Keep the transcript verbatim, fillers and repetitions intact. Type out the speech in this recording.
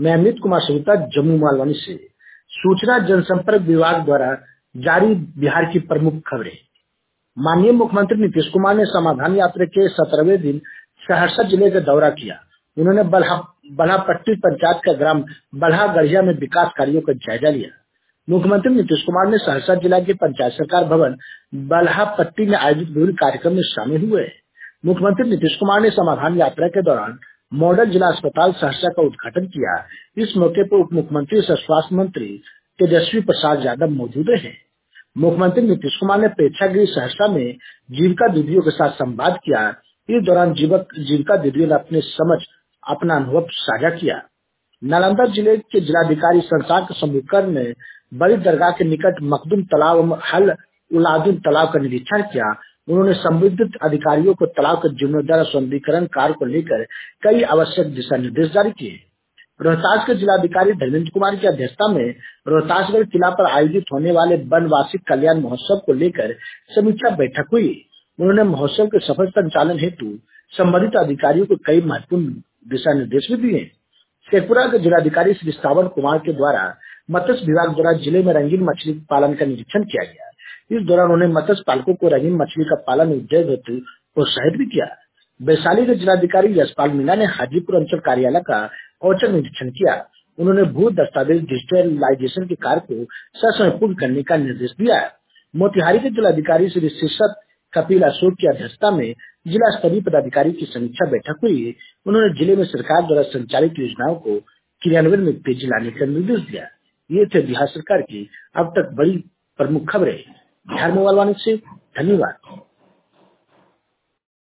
मैं अमित कुमार सविता, जम्मू मालवानी से। सूचना जनसंपर्क विभाग द्वारा जारी बिहार की प्रमुख खबरें। माननीय मुख्यमंत्री नीतीश कुमार ने समाधान यात्रा के सत्रहवें दिन सहरसा जिले का दौरा किया। उन्होंने बल्हा बल्हापट्टी पंचायत का ग्राम बल्हा गढ़िया में विकास कार्यों का जायजा लिया। मुख्यमंत्री नीतीश कुमार ने सहरसा जिला के पंचायत सरकार भवन बल्हापट्टी में आयोजित विभिन्न कार्यक्रम में शामिल हुए। मुख्यमंत्री नीतीश कुमार ने समाधान यात्रा के दौरान मॉडल जिला अस्पताल सहरसा का उद्घाटन किया। इस मौके पर उप मुख्यमंत्री सह स्वास्थ्य मंत्री तेजस्वी प्रसाद यादव मौजूद रहे। मुख्यमंत्री नीतीश कुमार ने प्रेक्षागृह सहरसा में जीविका दीदियों के साथ संवाद किया। इस दौरान जीवक जीविका दीदियों ने अपने समझ अपना अनुभव साझा किया। नालंदा जिले के जिलाधिकारी शशांक शंभूकर ने बड़ी दरगाह के निकट मखदूम तालाब एवं हल उलादुन तालाब का निरीक्षण किया। उन्होंने संबंधित अधिकारियों को तालाब के जीर्णोद्धार सौंदर्यीकरण कार्य को लेकर कई आवश्यक दिशा निर्देश जारी किए। रोहतास के जिलाधिकारी धर्मेंद्र कुमार की अध्यक्षता में रोहतासगढ़ किला पर आयोजित होने वाले वनवासी कल्याण महोत्सव को लेकर समीक्षा बैठक हुई। उन्होंने महोत्सव के सफल संचालन हेतु संबंधित अधिकारियों को कई महत्वपूर्ण दिशा निर्देश भी दिए। शेखपुरा के जिलाधिकारी श्री श्रावण कुमार के द्वारा मत्स्य विभाग द्वारा जिले में रंगीन मछली पालन का निरीक्षण किया गया। इस दौरान उन्होंने मत्स्य पालकों को रंगीन मछली का पालन उद्योग हेतु प्रोत्साहित भी किया। वैशाली के जिलाधिकारी यशपाल मीणा ने हाजीपुर अंचल कार्यालय का औचक निरीक्षण किया। उन्होंने भू दस्तावेज डिजिटलाइजेशन के कार्य को ससमय पूर्ण करने का निर्देश दिया। मोतिहारी के जिलाधिकारी श्री शीर्षत कपिल अशोक की अध्यक्षता में जिला स्तरीय पदाधिकारी की समीक्षा बैठक हुई। उन्होंने जिले में सरकार द्वारा संचालित योजनाओं को क्रियान्वयन में तेजी लाने का निर्देश दिया। ये थे बिहार सरकार की अब तक बड़ी प्रमुख खबरें। बिहार मोबाइल वाणी से धन्यवाद।